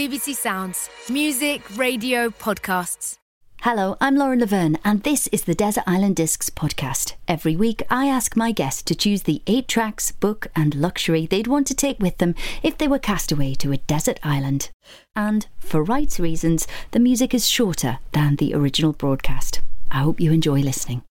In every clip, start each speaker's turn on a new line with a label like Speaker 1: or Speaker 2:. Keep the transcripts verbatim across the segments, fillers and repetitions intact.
Speaker 1: B B C Sounds. Music, radio, podcasts.
Speaker 2: Hello, I'm Lauren Laverne, and this is the Desert Island Discs podcast. Every week, I ask my guests to choose the eight tracks, book and luxury they'd want to take with them if they were cast away to a desert island. And, for rights reasons, the music is shorter than the original broadcast. I hope you enjoy listening.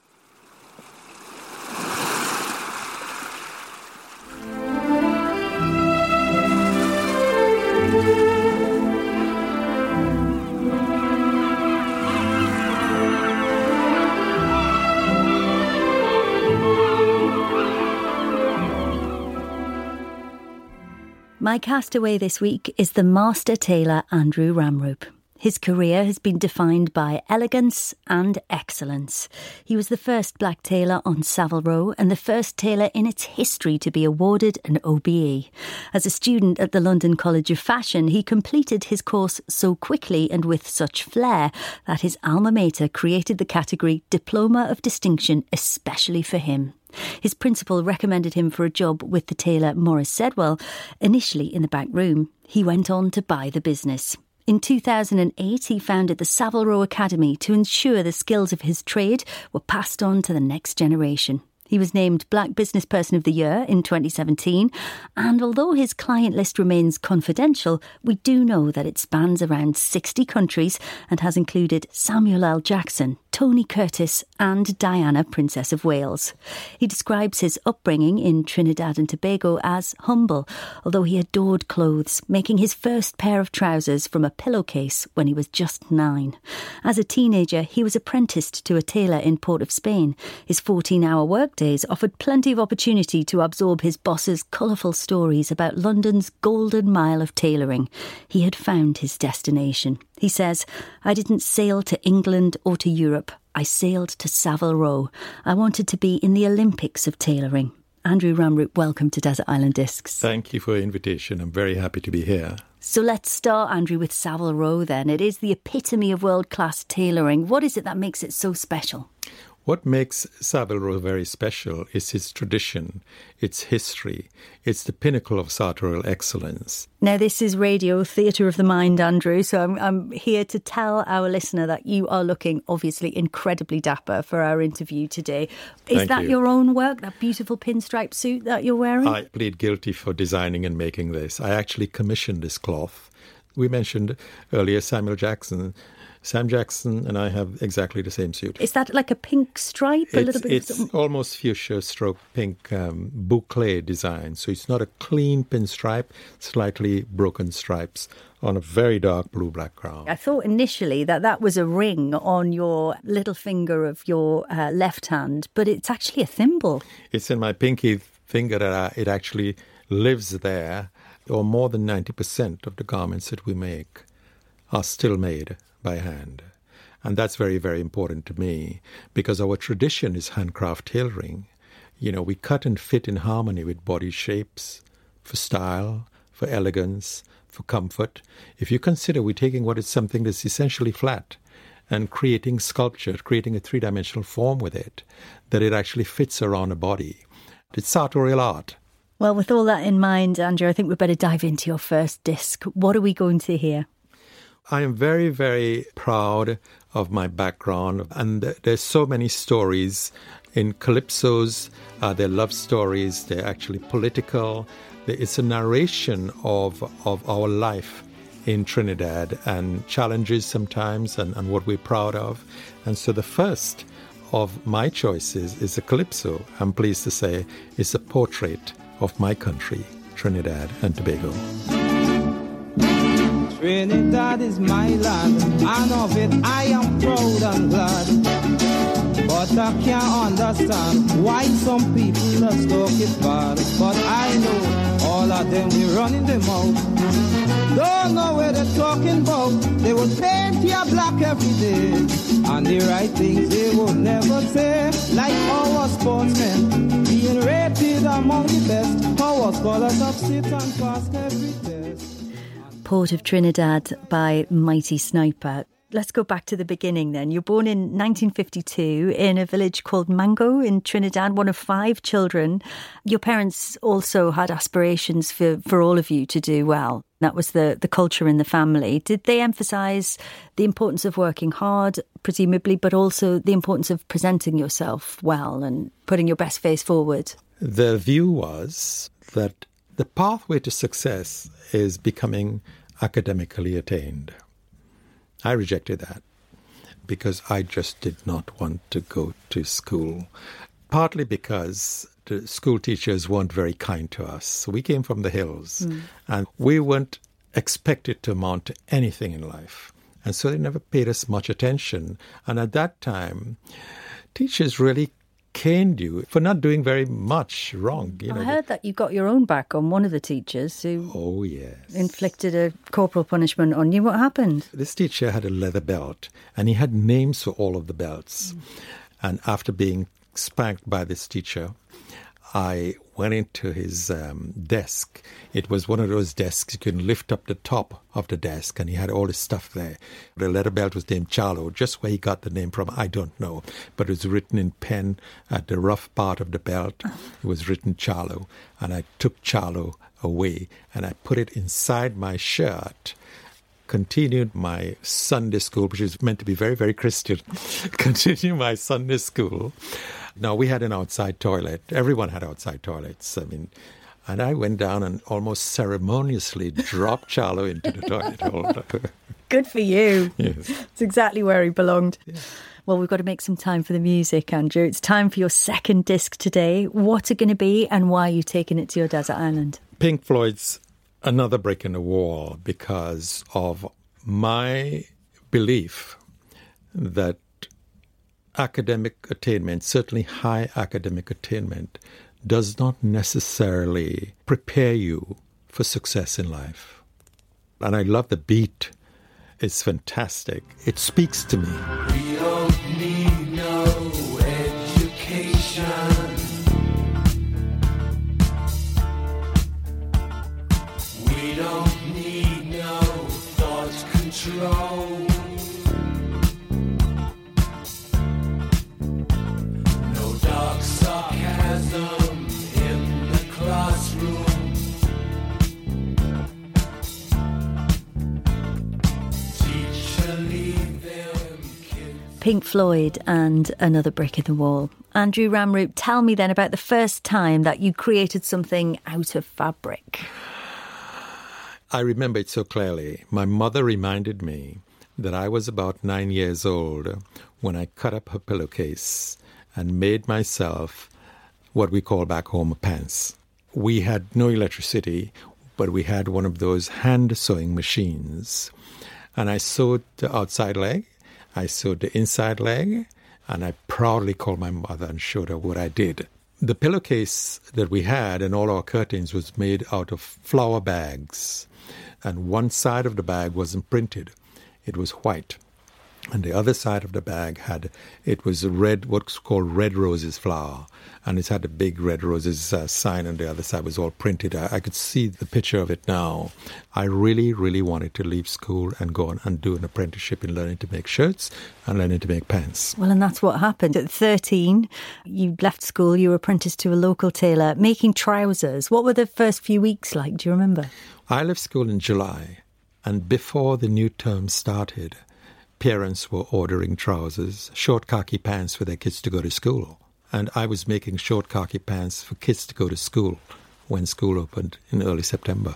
Speaker 2: My castaway this week is the master tailor Andrew Ramroop. His career has been defined by elegance and excellence. He was the first black tailor on Savile Row and the first tailor in its history to be awarded an O B E. As a student at the London College of Fashion, he completed his course so quickly and with such flair that his alma mater created the category Diploma of Distinction especially for him. His principal recommended him for a job with the tailor Maurice Sedwell, initially in the back room. He went on to buy the business. In two thousand eight, he founded the Savile Row Academy to ensure the skills of his trade were passed on to the next generation. He was named Black Business Person of the Year in twenty seventeen, and although his client list remains confidential, we do know that it spans around sixty countries and has included Samuel L. Jackson, Tony Curtis and Diana, Princess of Wales. He describes his upbringing in Trinidad and Tobago as humble, although he adored clothes, making his first pair of trousers from a pillowcase when he was just nine. As a teenager, he was apprenticed to a tailor in Port of Spain. His fourteen-hour workdays offered plenty of opportunity to absorb his boss's colourful stories about London's golden mile of tailoring. He had found his destination. He says, "I didn't sail to England or to Europe. I sailed to Savile Row. I wanted to be in the Olympics of tailoring." Andrew Ramroop, welcome to Desert Island Discs.
Speaker 3: Thank you for the invitation. I'm very happy to be here.
Speaker 2: So let's start, Andrew, with Savile Row then. It is the epitome of world-class tailoring. What is it that makes it so special?
Speaker 3: What makes Savile Row very special is its tradition, its history. It's the pinnacle of sartorial excellence.
Speaker 2: Now, this is radio, theatre of the mind, Andrew, so I'm, I'm here to tell our listener that you are looking, obviously, incredibly dapper for our interview today. Is
Speaker 3: Thank
Speaker 2: that
Speaker 3: you.
Speaker 2: your own work, that beautiful pinstripe suit that you're wearing?
Speaker 3: I plead guilty for designing and making this. I actually commissioned this cloth. We mentioned earlier Samuel Jackson. Sam Jackson and I have exactly the same suit.
Speaker 2: Is that like a pink stripe? A
Speaker 3: it's,
Speaker 2: little bit.
Speaker 3: It's almost fuchsia stroke pink um, boucle design. So it's not a clean pinstripe, slightly broken stripes on a very dark blue background.
Speaker 2: I thought initially that that was a ring on your little finger of your uh, left hand, but it's actually a thimble.
Speaker 3: It's in my pinky finger that I, it actually lives there, or more than ninety percent of the garments that we make are still made by hand. And that's very, very important to me because our tradition is handcraft tailoring. You know, we cut and fit in harmony with body shapes, for style, for elegance, for comfort. If you consider we're taking what is something that's essentially flat and creating sculpture, creating a three-dimensional form with it, that it actually fits around a body. It's sartorial art.
Speaker 2: Well, with all that in mind, Andrew, I think we better dive into your first disc. What are we going to hear?
Speaker 3: I am very, very proud of my background, and there's so many stories in calypsos. Uh, they're love stories. They're actually political. It's a narration of of our life in Trinidad and challenges sometimes, and, and what we're proud of. And so the first of my choices is a calypso. I'm pleased to say it's a portrait of my country, Trinidad and Tobago.
Speaker 4: Trinidad is my land, and of it I am proud and glad. But I can't understand why some people just talk it bad. But I know all of them we running them out. Don't know where they're talking about. They will paint your black every day, and the right things they would never say. Like our sportsmen being rated among the best. Our scholars have sit and passed every test.
Speaker 2: Port of Trinidad by Mighty Sniper. Let's go back to the beginning then. You're born in nineteen fifty-two in a village called Mango in Trinidad, one of five children. Your parents also had aspirations for, for all of you to do well. That was the, the culture in the family. Did they emphasise the importance of working hard, presumably, but also the importance of presenting yourself well and putting your best face forward?
Speaker 3: The view was that the pathway to success is becoming academically attained. I rejected that because I just did not want to go to school, partly because the school teachers weren't very kind to us. We came from the hills, mm. and we weren't expected to amount to anything in life. And so they never paid us much attention. And at that time, teachers really caned you for not doing very much wrong. You know,
Speaker 2: I heard that you got your own back on one of the teachers who
Speaker 3: oh, yes.
Speaker 2: inflicted a corporal punishment on you. What happened?
Speaker 3: This teacher had a leather belt, and he had names for all of the belts. Mm. And after being spanked by this teacher, I went into his um, desk. It was one of those desks you can lift up the top of the desk, and he had all his stuff there. The leather belt was named Charlo. Just where he got the name from, I don't know. But it was written in pen at the rough part of the belt. It was written Charlo. And I took Charlo away, and I put it inside my shirt. Continued my Sunday school, which is meant to be very, very Christian. Continued my Sunday school. Now, we had an outside toilet. Everyone had outside toilets. I mean, and I went down and almost ceremoniously dropped Charlo into the toilet holder.
Speaker 2: Good for you.
Speaker 3: Yes.
Speaker 2: It's exactly where he belonged.
Speaker 3: Yeah.
Speaker 2: Well, we've got to make some time for the music, Andrew. It's time for your second disc today. What's it going to be, and why are you taking it to your desert island?
Speaker 3: Pink Floyd's Another Brick in the Wall, because of my belief that academic attainment, certainly high academic attainment, does not necessarily prepare you for success in life. And I love the beat. It's fantastic. It speaks to me.
Speaker 5: We don't need no education. We don't need no thought control. No dark sarcasm in the classroom. Teacher, leave them kids.
Speaker 2: Pink Floyd and Another Brick in the Wall. Andrew Ramroop, tell me then about the first time that you created something out of fabric.
Speaker 3: I remember it so clearly. My mother reminded me that I was about nine years old when I cut up her pillowcase and made myself what we call back home a pants. We had no electricity, but we had one of those hand sewing machines. And I sewed the outside leg, I sewed the inside leg, and I proudly called my mother and showed her what I did. The pillowcase that we had and all our curtains was made out of flour bags. And one side of the bag wasn't printed. It was white. And the other side of the bag had, it was red, what's called red roses flower. And it had a big red roses uh, sign, and the other side was all printed. I, I could see the picture of it now. I really, really wanted to leave school and go on and do an apprenticeship in learning to make shirts and learning to make pants.
Speaker 2: Well, and that's what happened. At thirteen, you left school, you were apprenticed to a local tailor, making trousers. What were the first few weeks like? Do you remember?
Speaker 3: I left school in July, and before the new term started, parents were ordering trousers, short khaki pants for their kids to go to school. And I was making short khaki pants for kids to go to school when school opened in early September.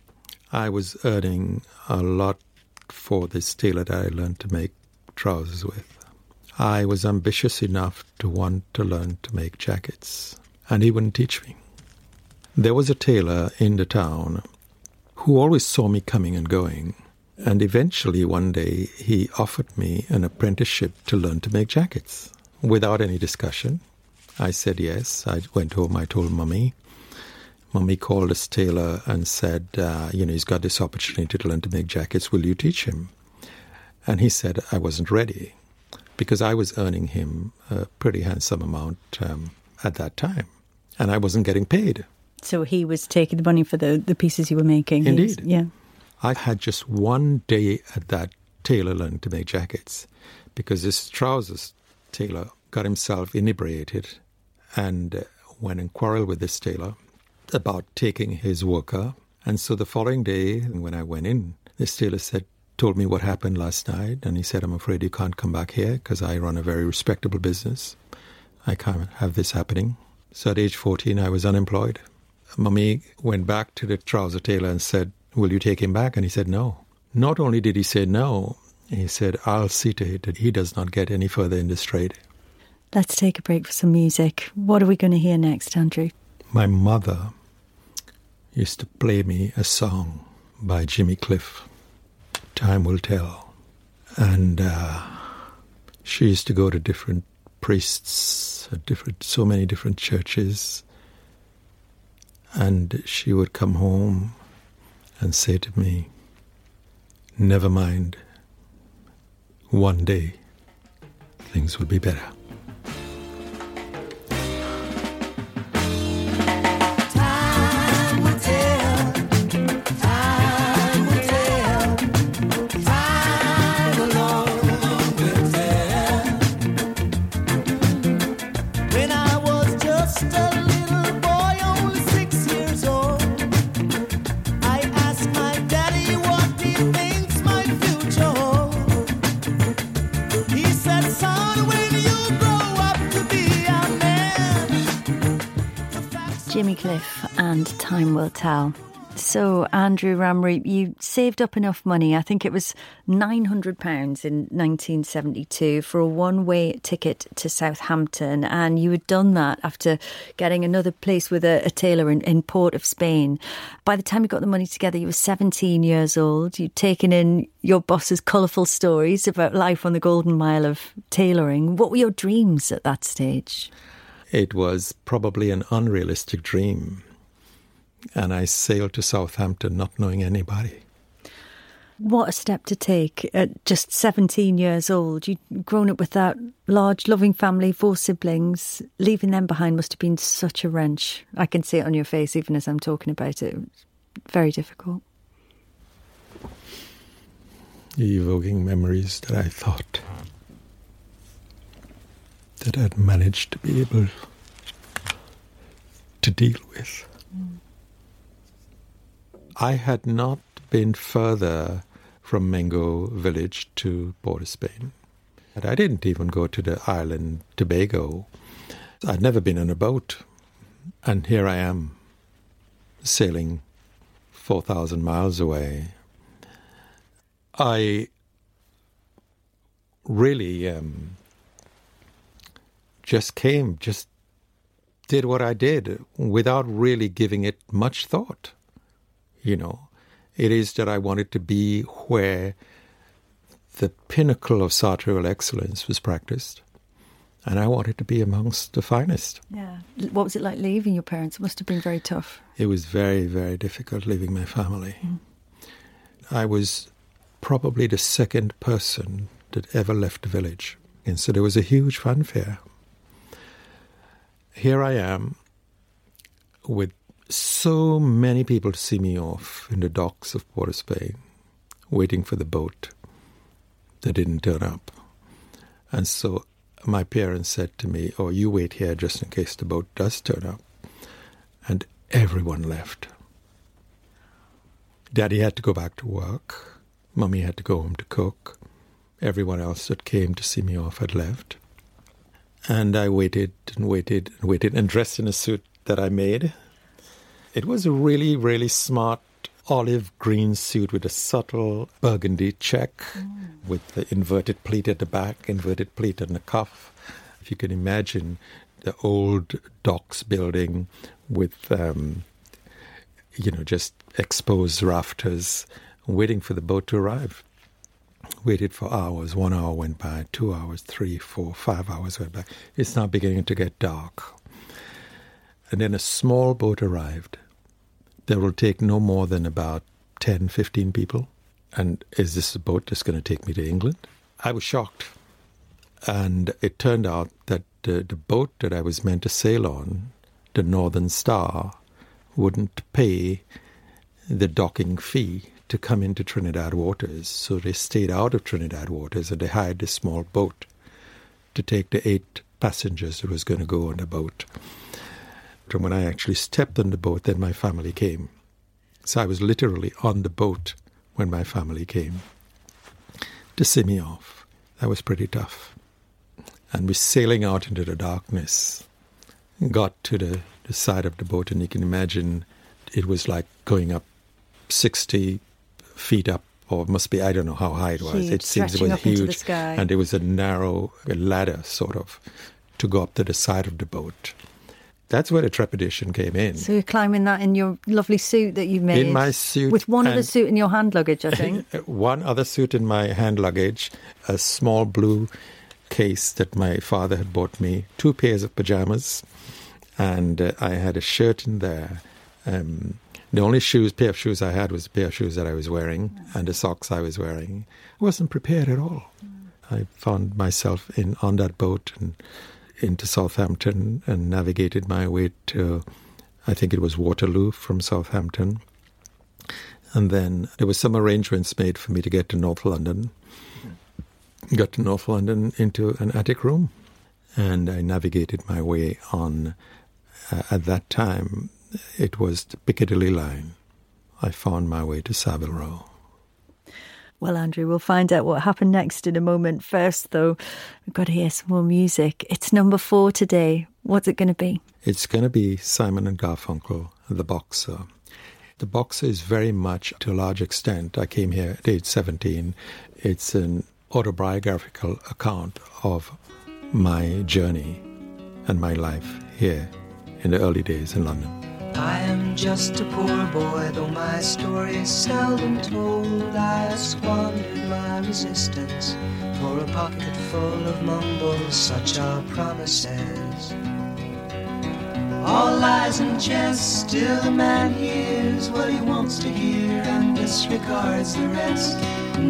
Speaker 3: I was earning a lot for this tailor that I learned to make trousers with. I was ambitious enough to want to learn to make jackets, and he wouldn't teach me. There was a tailor in the town who always saw me coming and going. And eventually one day he offered me an apprenticeship to learn to make jackets. Without any discussion, I said yes. I went home, I told Mummy. Mummy called this tailor and said, uh, you know, he's got this opportunity to learn to make jackets. Will you teach him? And he said I wasn't ready because I was earning him a pretty handsome amount um, at that time. And I wasn't getting paid.
Speaker 2: So he was taking the money for the, the pieces you were making.
Speaker 3: Indeed.
Speaker 2: Yeah.
Speaker 3: I had just one day at that tailor learning to make jackets because this trousers tailor got himself inebriated and went and quarreled with this tailor about taking his worker And so the following day, when I went in, this tailor said, told me what happened last night. And he said, I'm afraid you can't come back here because I run a very respectable business. I can't have this happening. So at age fourteen, I was unemployed. Mummy went back to the trouser tailor and said, will you take him back? And he said no. Not only did he say no, he said, I'll see to it that he does not get any further in this trade.
Speaker 2: Let's take a break for some music. What are we going to hear next, Andrew?
Speaker 3: My mother used to play me a song by Jimmy Cliff, Time Will Tell. And uh, she used to go to different priests at different, so many different churches. And she would come home and say to me, never mind, one day things will be better.
Speaker 2: Jimmy Cliff and Time Will Tell. So, Andrew Ramroop, you saved up enough money, I think it was nine hundred pounds in nineteen seventy-two, for a one-way ticket to Southampton. And you had done that after getting another place with a, a tailor in, in Port of Spain. By the time you got the money together, you were seventeen years old. You'd taken in your boss's colourful stories about life on the Golden Mile of tailoring. What were your dreams at that stage?
Speaker 3: It was probably an unrealistic dream. And I sailed to Southampton not knowing anybody.
Speaker 2: What a step to take at just seventeen years old. You'd grown up with that large, loving family, four siblings. Leaving them behind must have been such a wrench. I can see it on your face even as I'm talking about it. Very difficult.
Speaker 3: You're evoking memories that I thought that I'd managed to be able to deal with. Mm. I had not been further from Mengo village to Port of Spain. And I didn't even go to the island Tobago. I'd never been on a boat. And here I am, sailing four thousand miles away. I really um, just came, just did what I did without really giving it much thought. You know, it is that I wanted to be where the pinnacle of sartorial excellence was practiced. And I wanted to be amongst the finest.
Speaker 2: Yeah. What was it like leaving your parents? It must have been very tough.
Speaker 3: It was very, very difficult leaving my family. Mm. I was probably the second person that ever left the village. And so there was a huge fanfare. Here I am with so many people to see me off in the docks of Port of Spain, waiting for the boat that didn't turn up. And so my parents said to me, oh, you wait here just in case the boat does turn up. And everyone left. Daddy had to go back to work. Mummy had to go home to cook. Everyone else that came to see me off had left. And I waited and waited and waited and dressed in a suit that I made. It was a really, really smart olive green suit with a subtle burgundy check, mm. with the inverted pleat at the back, inverted pleat on the cuff. If you can imagine the old docks building with, um, you know, just exposed rafters, waiting for the boat to arrive. Waited for hours. One hour went by, two hours, three, four, five hours went by. It's now beginning to get dark. And then a small boat arrived. That will take no more than about ten, fifteen people. And is this a boat that's going to take me to England? I was shocked. And it turned out that the, the boat that I was meant to sail on, the Northern Star, wouldn't pay the docking fee to come into Trinidad waters. So they stayed out of Trinidad waters and they hired this small boat to take the eight passengers that was going to go on the boat. And when I actually stepped on the boat, then my family came. So I was literally on the boat when my family came to see me off. That was pretty tough. And we're sailing out into the darkness. Got to the, the side of the boat, and you can imagine it was like going up sixty feet up, or it must be, I don't know how high it was.
Speaker 2: Huge,
Speaker 3: it seems it
Speaker 2: stretching
Speaker 3: was
Speaker 2: up into the
Speaker 3: huge.
Speaker 2: sky.
Speaker 3: And there was a narrow ladder, sort of, to go up to the side of the boat. That's where the trepidation came in.
Speaker 2: So you're climbing that in your lovely suit that you made.
Speaker 3: In my suit.
Speaker 2: With one other
Speaker 3: and-
Speaker 2: suit in your hand luggage, I think.
Speaker 3: One other suit in my hand luggage, a small blue case that my father had bought me, two pairs of pajamas, and uh, I had a shirt in there. Um, the only shoes, pair of shoes I had was the pair of shoes that I was wearing, and the socks I was wearing. I wasn't prepared at all. I found myself in on that boat and into Southampton and navigated my way to, I think it was Waterloo from Southampton. And then there was some arrangements made for me to get to North London. Got to North London into an attic room, and I navigated my way on. Uh, at that time, it was the Piccadilly line. I found my way to Savile Row.
Speaker 2: Well, Andrew, we'll find out what happened next in a moment. First, though, we've got to hear some more music. It's number four today. What's it going to be?
Speaker 3: It's going to be Simon and Garfunkel, The Boxer. The Boxer is very much, to a large extent, I came here at age seventeen. It's an autobiographical account of my journey and my life here in the early days in London.
Speaker 5: I am just a poor boy, though my story is seldom told. I have squandered my resistance for a pocket full of mumbles, such are promises. All lies and jest, still a man hears what he wants to hear and disregards the rest.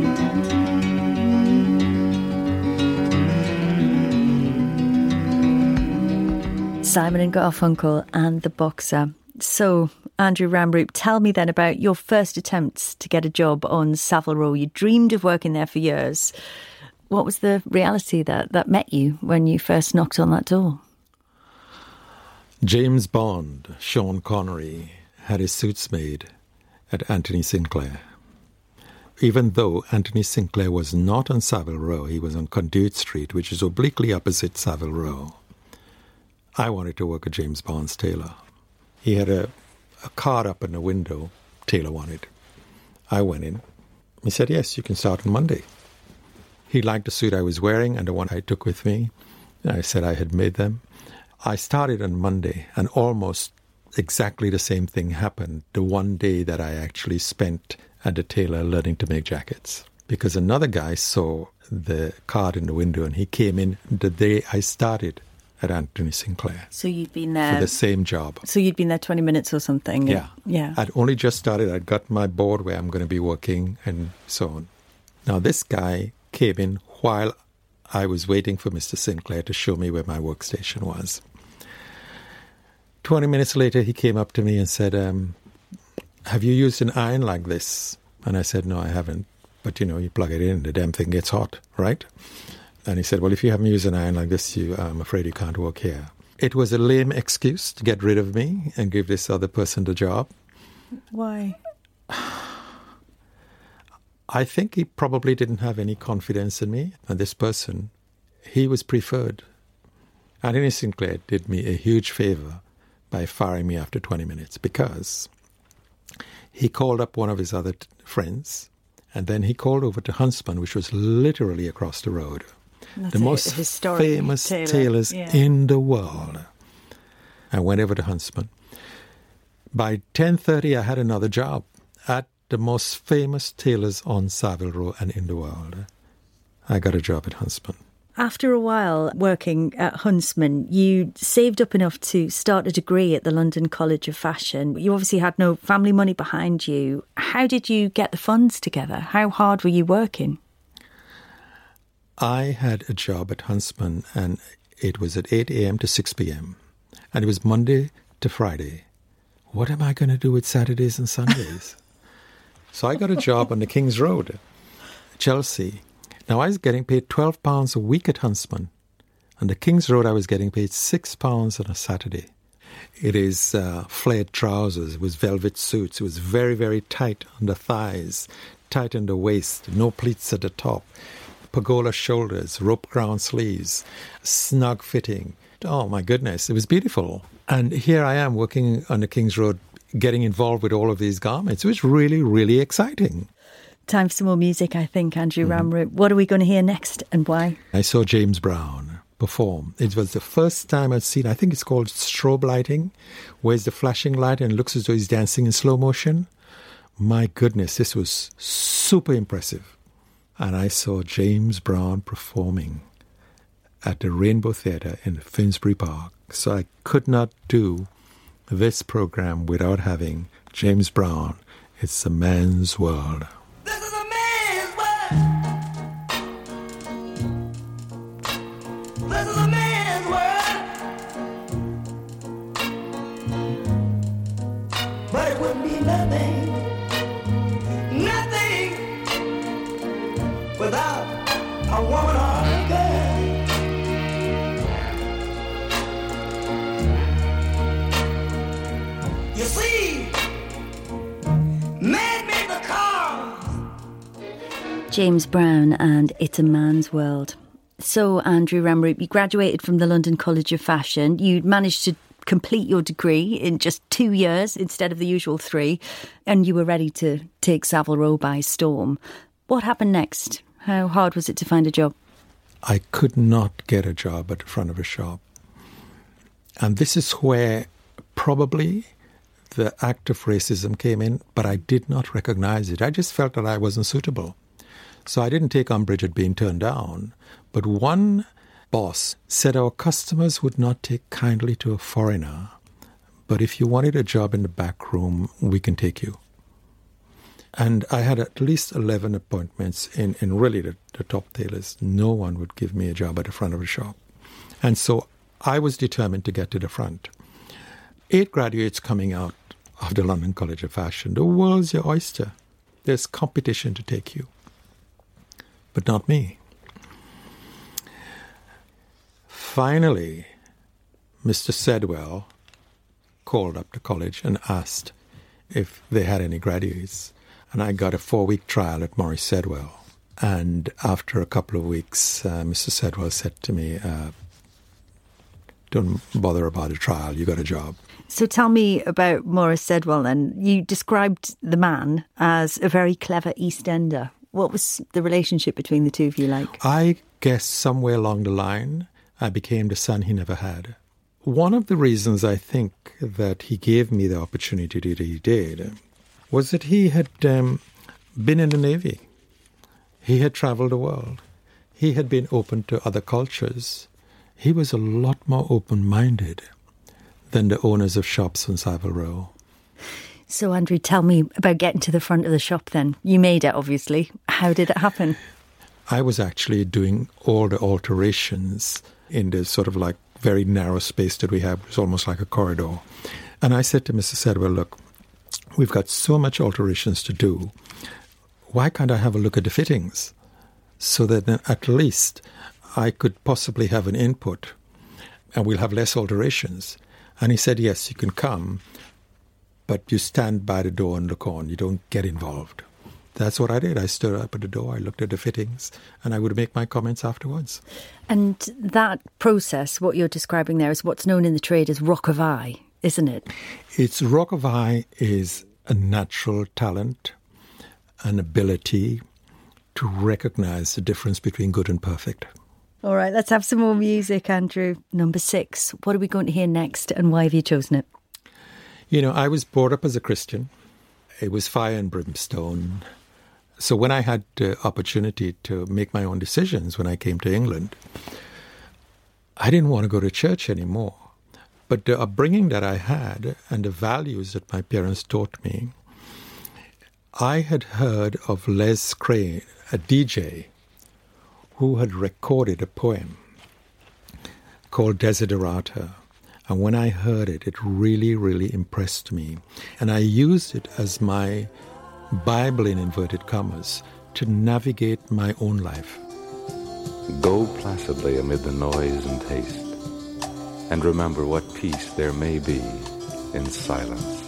Speaker 2: Simon and Garfunkel and The Boxer. So, Andrew Ramroop, tell me then about your first attempts to get a job on Savile Row. You dreamed of working there for years. What was the reality that, that met you when you first knocked on that door?
Speaker 3: James Bond, Sean Connery, had his suits made at Anthony Sinclair. Even though Anthony Sinclair was not on Savile Row, he was on Conduit Street, which is obliquely opposite Savile Row. I wanted to work at James Bond's tailor. He had a, a card up in the window, tailor wanted. I went in. He said, yes, you can start on Monday. He liked the suit I was wearing and the one I took with me. I said I had made them. I started on Monday, and almost exactly the same thing happened the one day that I actually spent at the tailor learning to make jackets. Because another guy saw the card in the window, and he came in the day I started at Anthony Sinclair.
Speaker 2: So you'd been there...
Speaker 3: For the same job.
Speaker 2: So you'd been there twenty minutes or something?
Speaker 3: Yeah.
Speaker 2: Yeah.
Speaker 3: I'd only just started. I'd got my board where I'm going to be working and so on. Now, this guy came in while I was waiting for Mister Sinclair to show me where my workstation was. Twenty minutes later, he came up to me and said, um, have you used an iron like this? And I said, no, I haven't. But, you know, you plug it in, the damn thing gets hot, right? And he said, well, if you haven't used an iron like this, you, I'm afraid you can't work here. It was a lame excuse to get rid of me and give this other person the job.
Speaker 2: Why?
Speaker 3: I think he probably didn't have any confidence in me. And this person, he was preferred. Anthony Sinclair did me a huge favor by firing me after twenty minutes because he called up one of his other t- friends, and then he called over to Huntsman, which was literally across the road.
Speaker 2: That's
Speaker 3: the
Speaker 2: a
Speaker 3: most
Speaker 2: historic
Speaker 3: famous
Speaker 2: tailor.
Speaker 3: tailors
Speaker 2: Yeah.
Speaker 3: in the world. I went over to Huntsman. By ten thirty, I had another job at the most famous tailors on Savile Row and in the world. I got a job at Huntsman.
Speaker 2: After a while working at Huntsman, you saved up enough to start a degree at the London College of Fashion. You obviously had no family money behind you. How did you get the funds together? How hard were you working?
Speaker 3: I had a job at Huntsman, and it was at eight a.m. to six p.m. And it was Monday to Friday. What am I going to do with Saturdays and Sundays? So I got a job on the King's Road, Chelsea. Now, I was getting paid twelve pounds a week at Huntsman. On the King's Road, I was getting paid six pounds on a Saturday. It is uh, flared trousers. It was velvet suits. It was very, very tight on the thighs, tight on the waist, no pleats at the top, pergola shoulders, rope crown sleeves, snug fitting. Oh, my goodness, it was beautiful. And here I am working on the King's Road, getting involved with all of these garments. It was really, really exciting.
Speaker 2: Time for some more music, I think, Andrew mm-hmm. Ramroop. What are we going to hear next and why?
Speaker 3: I saw James Brown perform. It was the first time I'd seen, I think it's called strobe lighting, where it's the flashing light and it looks as though he's dancing in slow motion. My goodness, this was super impressive. And I saw James Brown performing at the Rainbow Theatre in Finsbury Park. So I could not do this program without having James Brown. It's a man's world.
Speaker 6: This is a man's world. This is a man's world. But it wouldn't be nothing, nothing without a woman or a girl. You see, man made the cars.
Speaker 2: James Brown and It's a Man's World. So, Andrew Ramroop, you graduated from the London College of Fashion. You managed to complete your degree in just two years instead of the usual three, and you were ready to take Savile Row by storm. What happened next? How hard was it to find a job?
Speaker 3: I could not get a job at the front of a shop. And this is where probably the act of racism came in, but I did not recognize it. I just felt that I wasn't suitable. So I didn't take umbrage at being turned down. But one boss said our customers would not take kindly to a foreigner, but if you wanted a job in the back room, we can take you. And I had at least eleven appointments in, in really the, the top tailors. No one would give me a job at the front of a shop. And so I was determined to get to the front. Eight graduates coming out of the London College of Fashion. The world's your oyster. There's competition to take you. But not me. Finally, Mister Sedwell called up the college and asked if they had any graduates. And I got a four-week trial at Morris Sedwell. And after a couple of weeks, uh, Mister Sedwell said to me, uh, don't bother about a trial, you got a job.
Speaker 2: So tell me about Morris Sedwell then. You described the man as a very clever East Ender. What was the relationship between the two of you like?
Speaker 3: I guess somewhere along the line, I became the son he never had. One of the reasons I think that he gave me the opportunity that he did was that he had um, been in the Navy. He had traveled the world. He had been open to other cultures. He was a lot more open-minded than the owners of shops on Savile Row.
Speaker 2: So, Andrew, tell me about getting to the front of the shop then. You made it, obviously. How did it happen?
Speaker 3: I was actually doing all the alterations in this sort of like very narrow space that we have. It was almost like a corridor. And I said to Mister Sedwell, look, we've got so much alterations to do. Why can't I have a look at the fittings? So that then at least I could possibly have an input and we'll have less alterations. And he said, yes, you can come, but you stand by the door and look on. You don't get involved. That's what I did. I stood up at the door, I looked at the fittings, and I would make my comments afterwards.
Speaker 2: And that process, what you're describing there, is what's known in the trade as rock of eye, isn't it?
Speaker 3: It's rock of eye is a natural talent, an ability to recognize the difference between good and perfect.
Speaker 2: All right, let's have some more music, Andrew. Number six. What are we going to hear next, and why have you chosen it?
Speaker 3: You know, I was brought up as a Christian. It was fire and brimstone. So when I had the opportunity to make my own decisions when I came to England, I didn't want to go to church anymore. But the upbringing that I had and the values that my parents taught me, I had heard of Les Crane, a D J, who had recorded a poem called Desiderata. And when I heard it, it really, really impressed me. And I used it as my Bible, in inverted commas, to navigate my own life.
Speaker 7: Go placidly amid the noise and taste. and remember what peace there may be in silence.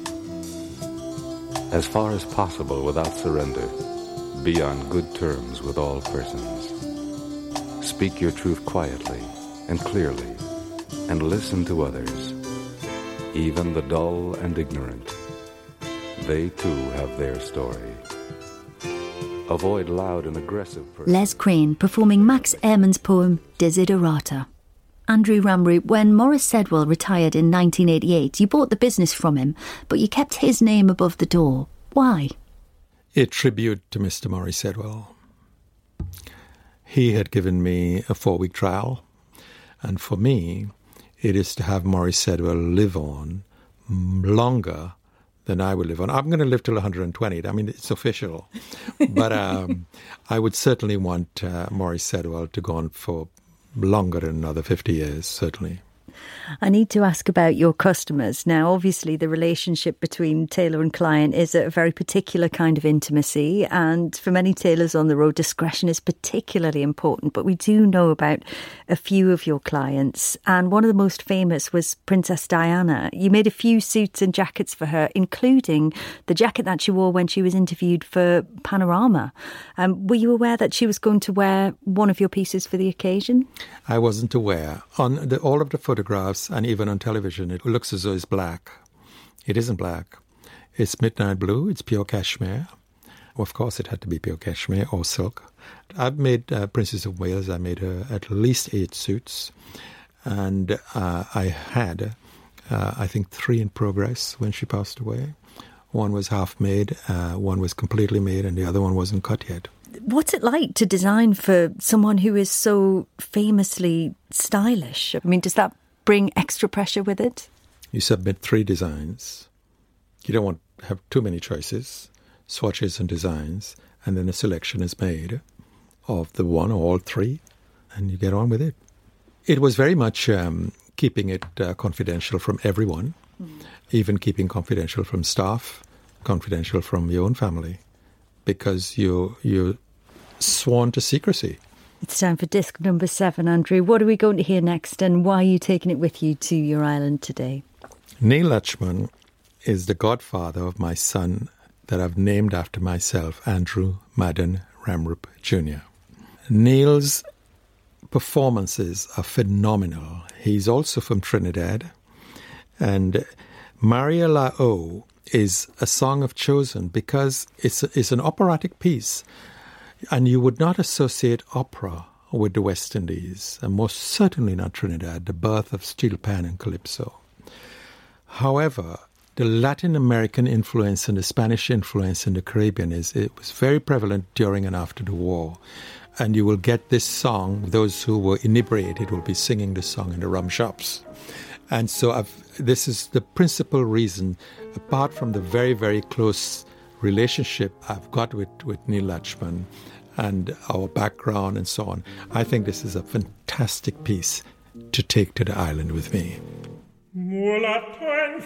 Speaker 7: As far as possible without surrender, be on good terms with all persons. Speak your truth quietly and clearly, and listen to others, even the dull and ignorant. They too have their story. Avoid loud and aggressive persons.
Speaker 2: Les Crane performing Max Ehrmann's poem Desiderata. Andrew Ramroop, when Morris Sedwell retired in nineteen eighty-eight, you bought the business from him, but you kept his name above the door. Why?
Speaker 3: A tribute to Mister Morris Sedwell. He had given me a four-week trial, and for me, it is to have Morris Sedwell live on longer than I will live on. I'm going to live till one hundred twenty. I mean, it's official. But um, I would certainly want uh, Morris Sedwell to go on for longer than another fifty years, certainly.
Speaker 2: I need to ask about your customers. Now, obviously, the relationship between tailor and client is a very particular kind of intimacy. And for many tailors on the road, discretion is particularly important. But we do know about a few of your clients. And one of the most famous was Princess Diana. You made a few suits and jackets for her, including the jacket that she wore when she was interviewed for Panorama. Um, were you aware that she was going to wear one of your pieces for the occasion?
Speaker 3: I wasn't aware. On the, all of the photographs, and even on television, it looks as though it's black. It isn't black. It's midnight blue. It's pure cashmere. Of course, it had to be pure cashmere or silk. I've made uh, Princess of Wales. I made her at least eight suits. And uh, I had, uh, I think, three in progress when she passed away. One was half made, uh, one was completely made, and the other one wasn't cut yet.
Speaker 2: What's it like to design for someone who is so famously stylish? I mean, does that bring extra pressure with it?
Speaker 3: You submit three designs. You don't want to have too many choices, swatches and designs, and then a selection is made of the one or all three, and you get on with it. It was very much um, keeping it uh, confidential from everyone, mm. even keeping confidential from staff, confidential from your own family, because you, you're sworn to secrecy.
Speaker 2: It's time for disc number seven, Andrew. What are we going to hear next, and why are you taking it with you to your island today?
Speaker 3: Neil Lachman is the godfather of my son that I've named after myself, Andrew Madden Ramroop Junior Neil's performances are phenomenal. He's also from Trinidad. And Maria La O is a song I've chosen because it's, it's an operatic piece. And you would not associate opera with the West Indies, and most certainly not Trinidad, the birth of steel pan and calypso. However, the Latin American influence and the Spanish influence in the Caribbean is it was very prevalent during and after the war. And you will get this song, those who were inebriated will be singing this song in the rum shops. And so I've, this is the principal reason, apart from the very, very close relationship I've got with, with Neil Lachman and our background and so on, I think this is a fantastic piece to take to the island with me.
Speaker 8: Mulato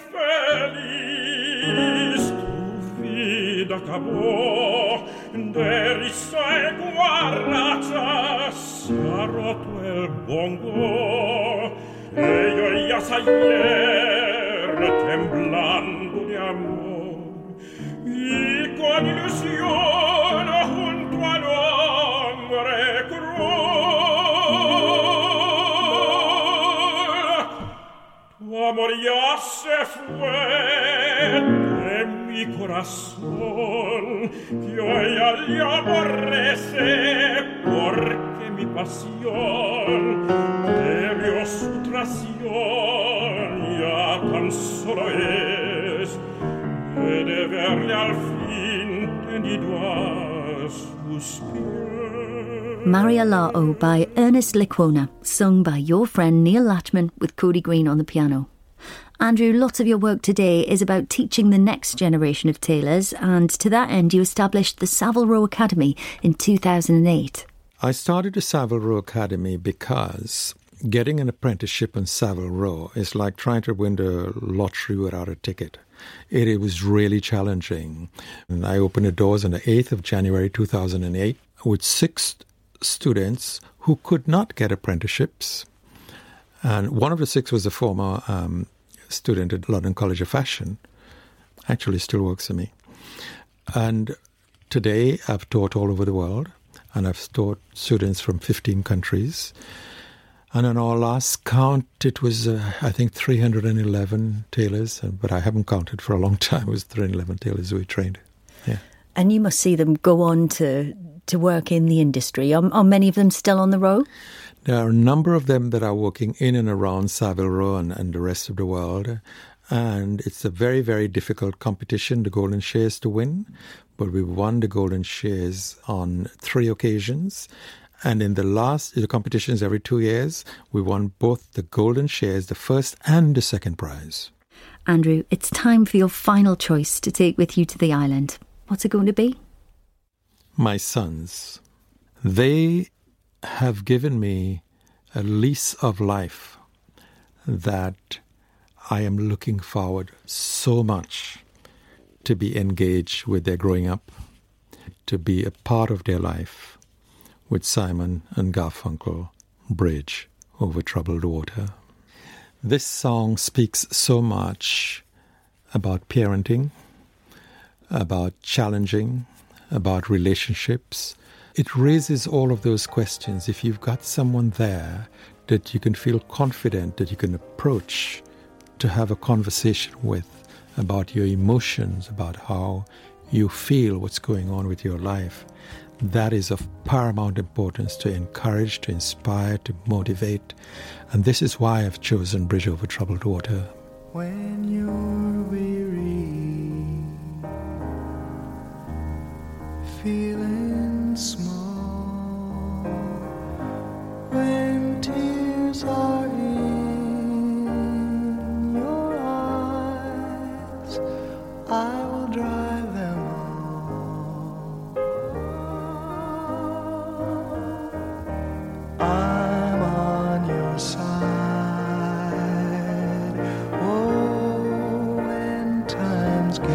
Speaker 8: infeliz, tu vida acabó, derrissa e guarrachas, ha roto el bongo, e yo ya ayer temblando de amor. Y con ilusión junto al hombre cruel, tu amor ya se fue de mi corazón, que hoy le aborrece porque mi pasión debió su traición, ya tan solo es de verle al fin tenido a sus pies.
Speaker 2: Maria La O by Ernest Likwona, sung by your friend Neil Lachman with Cody Green on the piano. Andrew, lots of your work today is about teaching the next generation of tailors, and to that end you established the Savile Row Academy in two thousand eight.
Speaker 3: I started the Savile Row Academy because getting an apprenticeship on Savile Row is like trying to win the lottery without a ticket. It, it was really challenging. And I opened the doors on the eighth of January two thousand eight with six students who could not get apprenticeships. And one of the six was a former um, student at London College of Fashion. Actually still works for me. And today I've taught all over the world, and I've taught students from fifteen countries. And on our last count, it was, uh, I think, three hundred eleven tailors, but I haven't counted for a long time. It was three hundred eleven tailors we trained. Yeah.
Speaker 2: And you must see them go on to, to work in the industry. Are, are many of them still on the row?
Speaker 3: There are a number of them that are working in and around Savile Row and, and the rest of the world. And it's a very, very difficult competition, the Golden Shears, to win. But we've won the Golden Shears on three occasions. And in the last, the competitions every two years, we won both the Golden Shears, the first and the second prize.
Speaker 2: Andrew, it's time for your final choice to take with you to the island. What's it going to be?
Speaker 3: My sons. They have given me a lease of life that I am looking forward so much to be engaged with their growing up, to be a part of their life with Simon and Garfunkel, Bridge Over Troubled Water. This song speaks so much about parenting, about challenging, about relationships. It raises all of those questions. If you've got someone there that you can feel confident that you can approach to have a conversation with about your emotions, about how you feel, what's going on with your life, that is of paramount importance to encourage, to inspire, to motivate. And this is why I've chosen Bridge Over Troubled Water.
Speaker 5: When you're weary, feeling small, when tears are in your eyes, I will dry them all. I'm on your side. Oh, when times get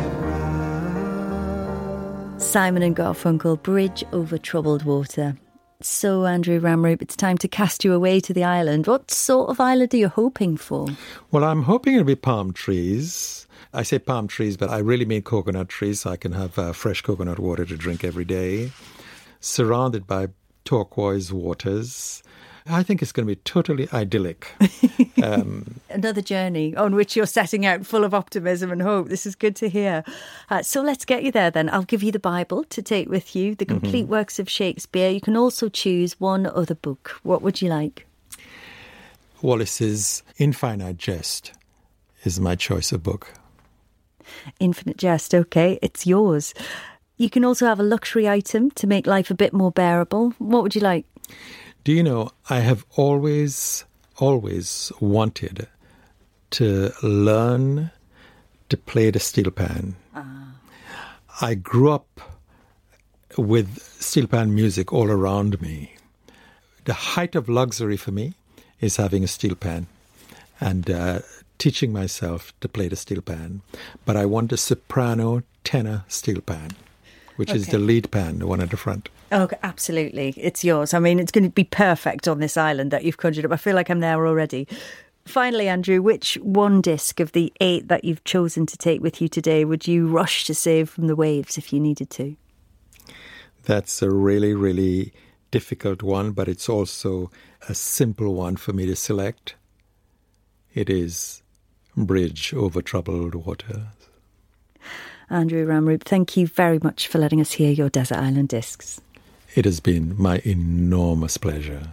Speaker 5: rough.
Speaker 2: Simon and Garfunkel, Bridge Over Troubled Water. So, Andrew Ramroop, it's time to cast you away to the island. What sort of island are you hoping for?
Speaker 3: Well, I'm hoping it'll be palm trees. I say palm trees, but I really mean coconut trees, so I can have uh, fresh coconut water to drink every day, surrounded by turquoise waters. I think it's going to be totally idyllic. Um,
Speaker 2: Another journey on which you're setting out full of optimism and hope. This is good to hear. Uh, so let's get you there then. I'll give you the Bible to take with you, the complete mm-hmm. works of Shakespeare. You can also choose one other book. What would you like?
Speaker 3: Wallace's Infinite Jest is my choice of book.
Speaker 2: Infinite Jest, OK, it's yours. You can also have a luxury item to make life a bit more bearable. What would you like?
Speaker 3: Do you know, I have always, always wanted to learn to play the steel pan. Ah. I grew up with steel pan music all around me. The height of luxury for me is having a steel pan and uh, teaching myself to play the steel pan. But I want a soprano tenor steel pan, which okay. is the lead pan, the one at the front.
Speaker 2: Oh, absolutely. It's yours. I mean, it's going to be perfect on this island that you've conjured up. I feel like I'm there already. Finally, Andrew, which one disc of the eight that you've chosen to take with you today would you rush to save from the waves if you needed to?
Speaker 3: That's a really, really difficult one, but it's also a simple one for me to select. It is Bridge Over Troubled Water.
Speaker 2: Andrew Ramroop, thank you very much for letting us hear your Desert Island Discs.
Speaker 3: It has been my enormous pleasure.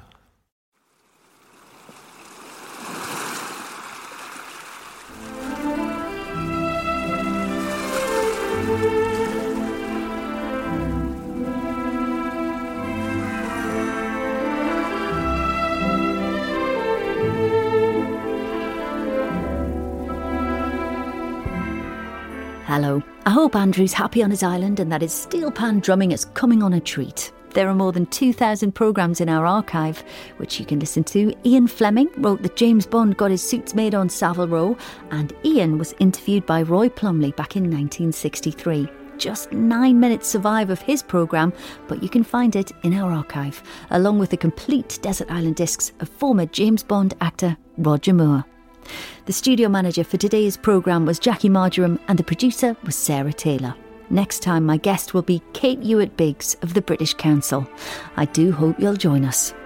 Speaker 2: Hello. I hope Andrew's happy on his island and that his steel pan drumming is coming on a treat. There are more than two thousand programmes in our archive, which you can listen to. Ian Fleming wrote that James Bond got his suits made on Savile Row, and Ian was interviewed by Roy Plumley back in nineteen sixty-three. just nine minutes survive of his programme, but you can find it in our archive, along with the complete Desert Island Discs of former James Bond actor Roger Moore. The studio manager for today's programme was Jackie Marjoram and the producer was Sarah Taylor. Next time my guest will be Kate Hewitt-Biggs of the British Council. I do hope you'll join us.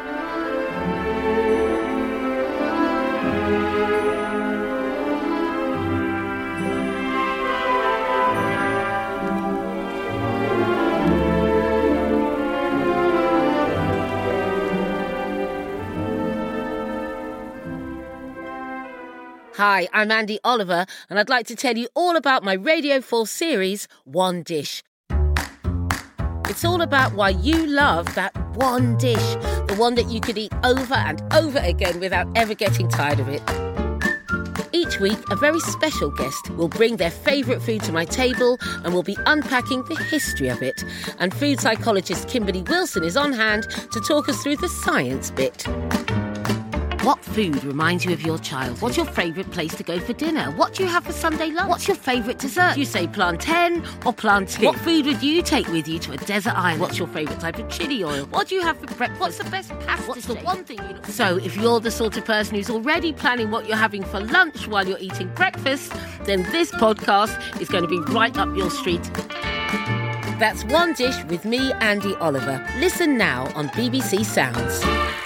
Speaker 9: Hi, I'm Andy Oliver, and I'd like to tell you all about my Radio four series, One Dish. It's all about why you love that one dish, the one that you could eat over and over again without ever getting tired of it. Each week, a very special guest will bring their favourite food to my table and we'll be unpacking the history of it. And food psychologist Kimberly Wilson is on hand to talk us through the science bit. What food reminds you of your childhood? What's your favourite place to go for dinner? What do you have for Sunday lunch? What's your favourite dessert? Do you say plantain or plantain? What food would you take with you to a desert island? What's your favourite type of chili oil? What do you have for breakfast? What's the best pasta? What's the one thing you look for? So if you're the sort of person who's already planning what you're having for lunch while you're eating breakfast, then this podcast is going to be right up your street. That's One Dish with me, Andy Oliver. Listen now on B B C Sounds.